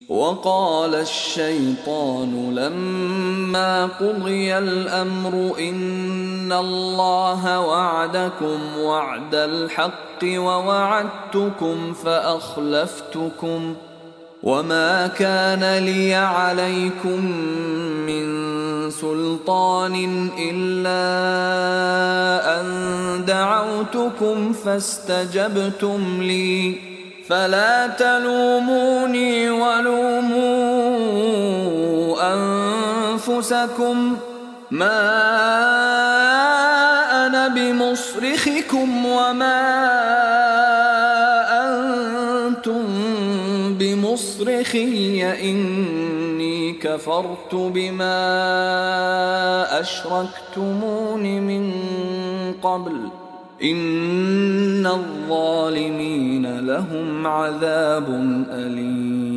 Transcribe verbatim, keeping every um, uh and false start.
وقال الشيطان لما قضي الأمر إن الله وعدكم وعد الحق ووعدتكم فأخلفتكم وما كان لي عليكم من سلطان إلا أن دعوتكم فاستجبتم لي فلا تلوموني ولوموا أنفسكم ما أنا بمصرخكم وما أنتم بمصرخي إني كفرت بما أشركتمون من قبل إن الظالمين لهم عذاب أليم.